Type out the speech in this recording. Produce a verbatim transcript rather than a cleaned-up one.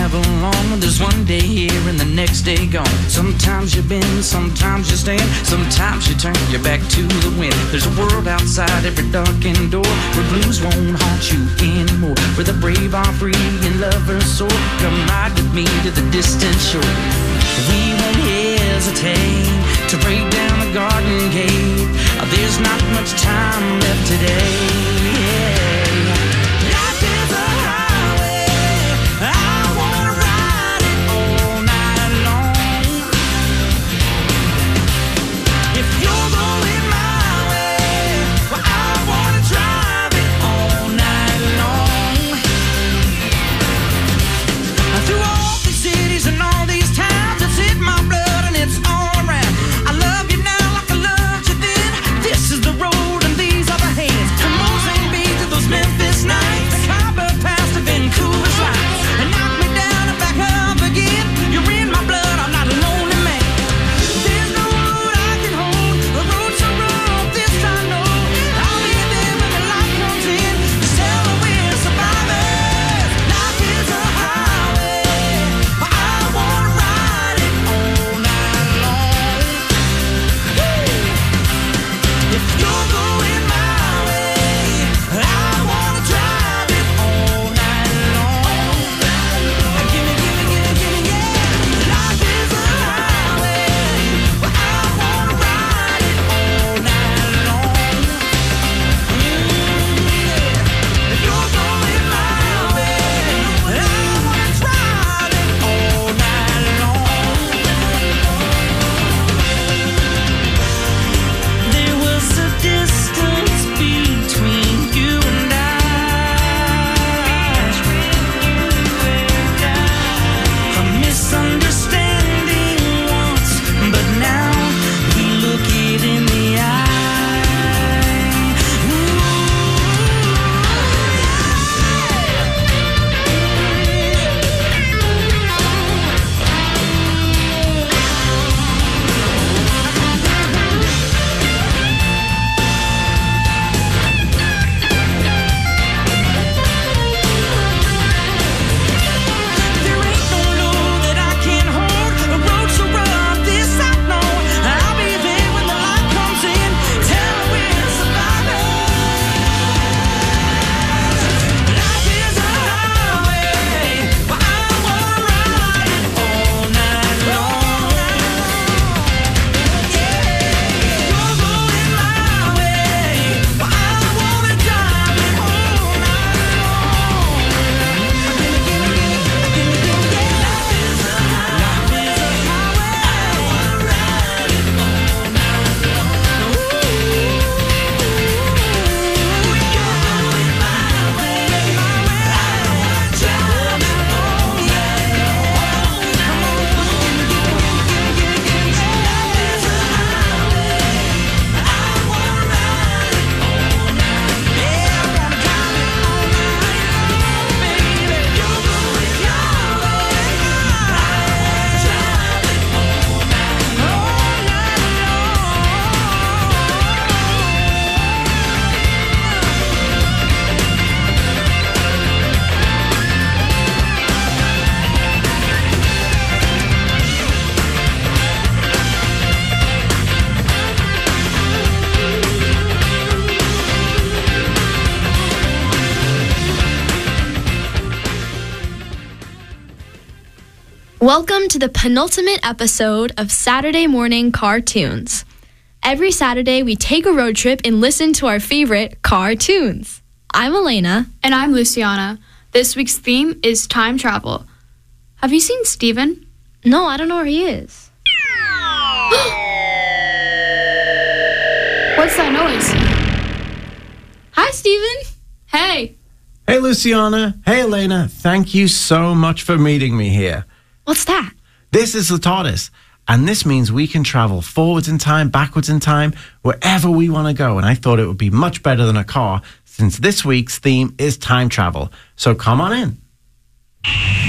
travel on. There's one day here and the next day gone. Sometimes you bend, sometimes you stand, sometimes you turn your back to the wind. There's a world outside every darkened door where blues won't haunt you anymore, where the brave are free and lovers soar. Come ride with me to the distant shore. We won't hesitate to break down the garden gate. There's not much time left today. Yeah. Life is a highway, I wanna ride it all night long. If you're going my way, well, I wanna drive it all night long. Through all these cities and all these towns, it's in my blood and it's all around. I love you now like I loved you then. This is the road and these are the hands. From Mozambique to those Memphis nights, the Cabo Pass to Vancouver's lights, and knock me down and back up again. You're in my blood, I'm not a lonely man. There's no road I can hold, the road's so rough, this I know. I'll be there when the light comes in, to tell her we're survivors. Life is a highway, but I wanna ride it all night long. If you're going my way, I wanna drive it all night long. Gimme, gimme, gimme, gimme, yeah. Life is a highway, but I wanna ride it all night long. If you're going my way, I wanna drive it all night long. There was a distance between you and I. A misunderstanding once, but now we look it in the eye. There ain't no load that I can't hold. The road's so rough, this I know. I'll be there when the light comes in. Tell her we're survivors. Life is a highway, but I wanna ride it all night long. Yeah. You're going my way, but I wanna drive it all night long. Gimme, gimme, gimme, gimme, gimme, yeah. Life is a highway, I wanna ride it all night long. You're going my way, I wanna drive it all night long. Come on, gimme, gimme, gimme, gimme, gimme, yeah. Life is a highway, I wanna ride it all night. Yeah, I wanna drive it all night long, baby. You're going your way, I wanna drive it all night, all night Welcome to the penultimate episode of Saturday Morning Cartoons. Every Saturday, we take a road trip and listen to our favorite cartoons. I'm Elena. And I'm Luciana. This week's theme is time travel. Have you seen Steven? No, I don't know where he is. What's that noise? Hi, Steven. Hey! Hey, Luciana. Hey, Elena. Thank you so much for meeting me here. What's that? This is the TARDIS, and this means we can travel forwards in time, backwards in time, wherever we want to go. And I thought it would be much better than a car, since this week's theme is time travel. So come on in.